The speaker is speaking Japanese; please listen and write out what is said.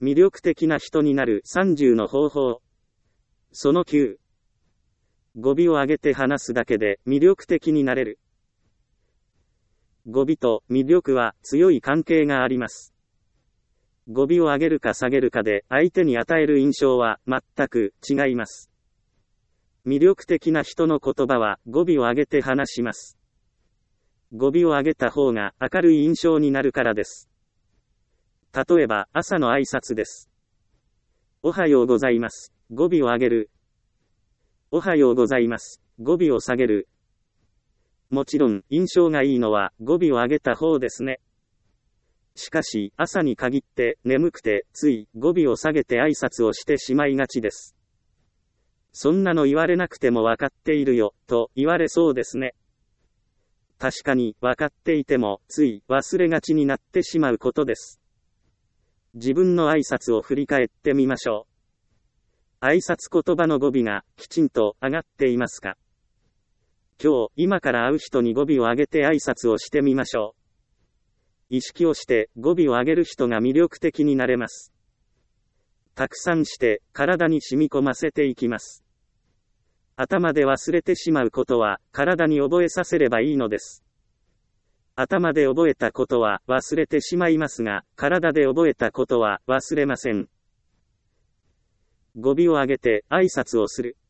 魅力的な人になる30の方法。その9。語尾を上げて話すだけで魅力的になれる。語尾と魅力は強い関係があります。語尾を上げるか下げるかで相手に与える印象は全く違います。魅力的な人の言葉は語尾を上げて話します。語尾を上げた方が明るい印象になるからです。例えば朝の挨拶です。おはようございます。語尾を上げる。おはようございます。語尾を下げる。もちろん印象がいいのは語尾を上げた方ですね。しかし朝に限って眠くてつい語尾を下げて挨拶をしてしまいがちです。そんなの言われなくても分かっているよと言われそうですね。確かに分かっていてもつい忘れがちになってしまうことです。自分の挨拶を振り返ってみましょう。挨拶言葉の語尾がきちんと上がっていますか？今から会う人に語尾を上げて挨拶をしてみましょう。意識をして語尾を上げる人が魅力的になれます。たくさんして体に染み込ませていきます。頭で忘れてしまうことは体に覚えさせればいいのです。頭で覚えたことは忘れてしまいますが、体で覚えたことは忘れません。語尾を上げて挨拶をする。